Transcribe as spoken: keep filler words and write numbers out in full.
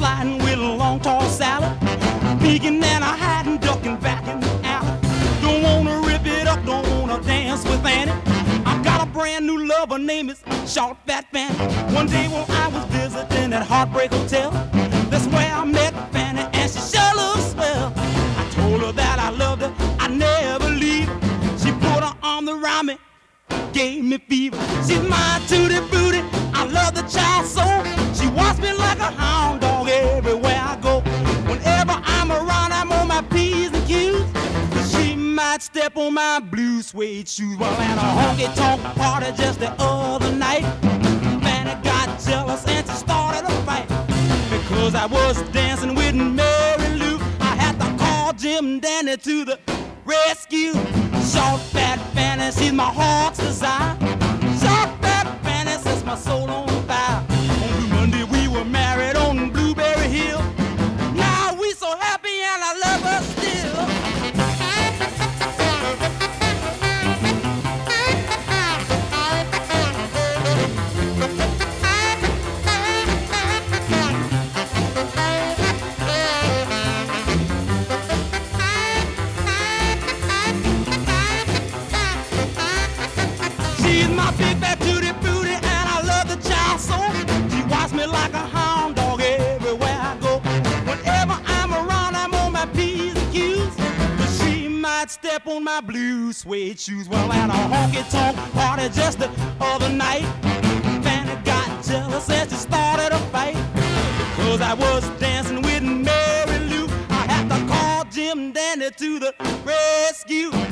sliding with a long tall salad, peeking and a hiding, ducking back in the alley. Don't wanna rip it up, don't wanna dance with Annie. I got a brand new lover, name is Short Fat Fanny. One day when I was visiting at Heartbreak Hotel, that's where I met Fanny, and she sure looks swell. I told her that I loved her, I never leave her. She put her arm around me, gave me fever. She's my tutti frutti, I love the child so. She wants me like a hound dog everywhere I go. Whenever I'm around, I'm on my P's and Q's. She might step on my blue suede shoes. Well, at a honky-tonk party just the other night, Fanny got jealous and she started a fight. Because I was dancing with Mary Lou, I had to call Jim Dandy to the rescue. Short Fat Fanny, she's my heart's desire. Short Fat Fanny sets my soul on fire. On Blue Monday we were married on Blueberry Hill. Now we so happy and I love her still. She's my big fat tutti frutti, and I love the child so. She watches me like a hound dog everywhere I go. Whenever I'm around, I'm on my P's and Q's. But she might step on my blue suede shoes. Well, at a honky-tonk party just the other night, Fanny got jealous and she started a fight. Because I was dancing with Mary Lou, I had to call Jim Dandy to the rescue.